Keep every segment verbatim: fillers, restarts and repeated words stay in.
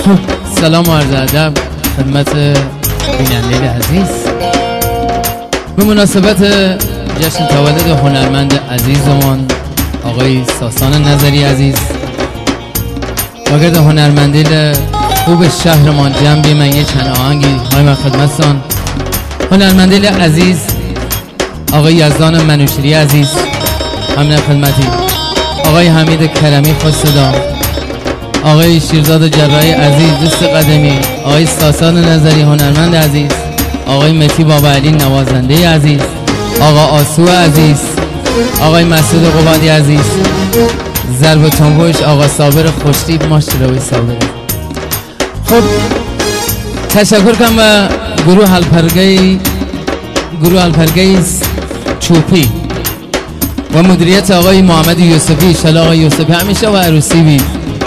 خب سلام و عرض ادب خدمت بیننده عزیز. به مناسبت جشن تولد هنرمند عزیزمان آقای ساسان نظری عزیز، واگرد هنرمندی خوب شهرمان جنبی من یه چند آهنگی های من خدمتتان. هنرمندی عزیز آقای یزدان منوشری عزیز همین خدمتی، آقای حمید کرمی خوش صدا، آقای شیرزاد جراحی عزیز دوست قدمی، آقای ساسان نظری هنرمند عزیز، آقای متی بابا علی نوازنده عزیز، آقا آسو عزیز، آقای مسعود قبادی عزیز، ضرب تنبوش آقا صابر خوشتیب ماشاءالله صابر. خب تشکر کنم و گروه الپرگی گروه الپرگی چوپی و مدیریت آقای محمد یوسفی، انشالله آقای یوسفی همیشه و عروسی بید.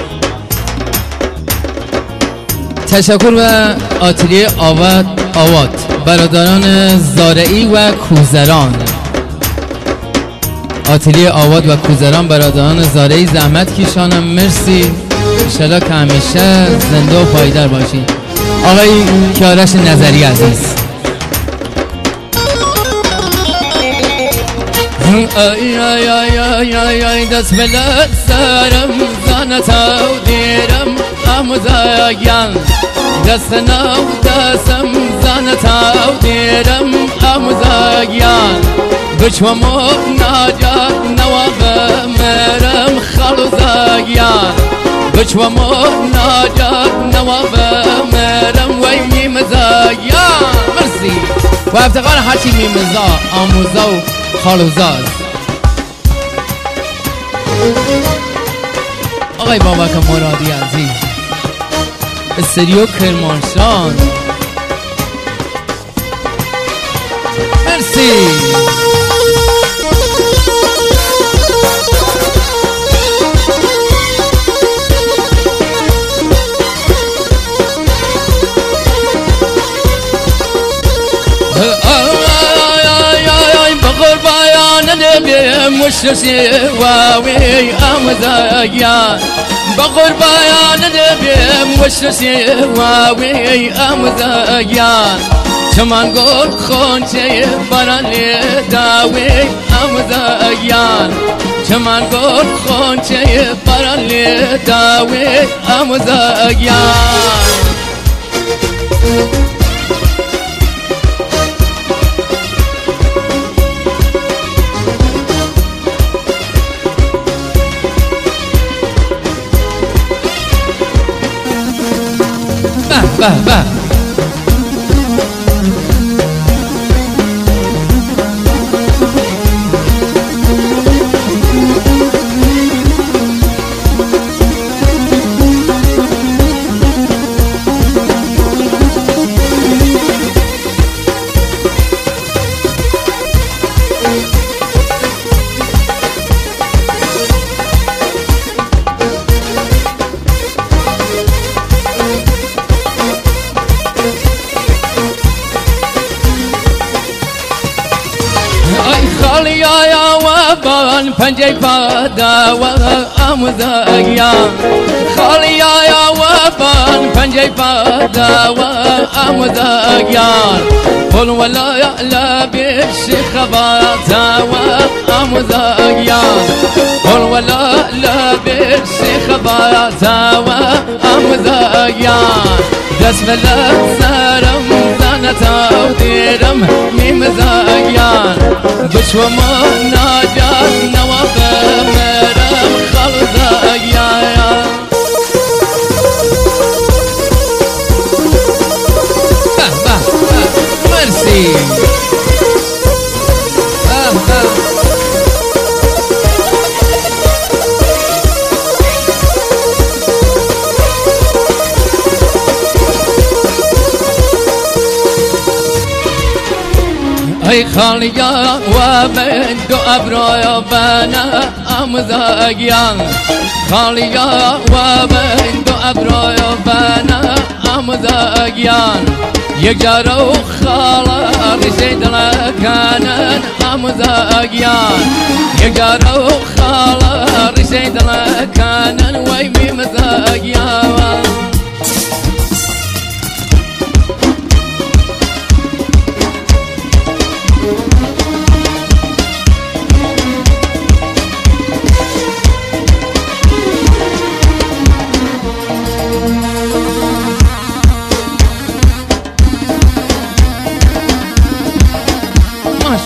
تشکر و آتلیه آوات آوات برادران زارعی و کوزران، آتلیه آوات و کوزران برادران زارعی زحمت کشانم، مرسی، انشالله که همیشه زنده و پایدار باشید. آقای کیارش نظری عزیز، آی آی آی آی آی آی دست بلد سرم زانتا و دیرم آموزاگیان، دست نو دستم زانتا و دیرم آموزاگیان، بچوامو ناجات نواب مرم خالوزاگیان، بچوامو ناجات نواب مرم وی میمزاگیان. مرسی و افتقار هرچی میمزا آموزا و خالوزاز. آقای بابک مرادی عزیز، استریو کرمانشاه، مرسی. مشرشي واوي أمزاجيان بقربان نبي مشرشي واوي أمزاجيان، كمان قول خونشي براني داوي أمزاجيان، كمان قول خونشي براني داوي أمزاجيان. به به يا وابان پنجه پادا و آموزاگیان، خالی یا وابان پنجه پادا و آموزاگیان، قل ولا يعلى بالشيخ باتا و آموزاگیان، قل ولا لا بالشيخ باتا و آموزاگیان، دست بلد سرم زانتا و دیرم میمزاگیان، بچوامو ناجات نواب مرم خالوزاگیان. به به مرسی. ای خالیا و من دو ابرویا بنا آموزاگیان، خالیا و من دو ابرویا بنا آموزاگیان، یک جارو خالا ریشه دلکانن آموزاگیان، یک جارو خالا ریشه دلکانن وی میمزاگیان.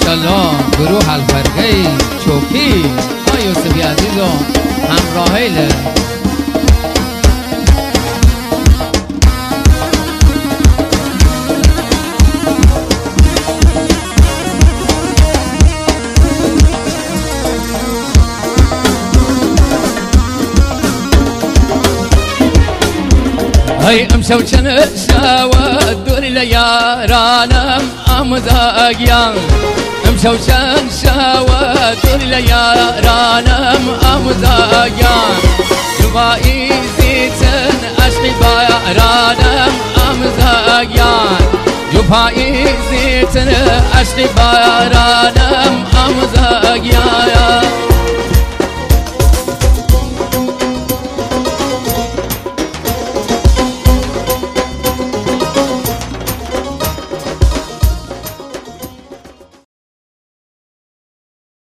ماشالله گروه الفرقه چوکی آ یوسفی عزیز و همراهیل هاي امشوا كن شاوى دوري ليارانم امزاقيان امشوا كن شاوى دوري ليارانم امزاقيان جبائي زيتن عشقي بارانم امزاقيان جبائي زيتن عشقي بارانم امزاقيان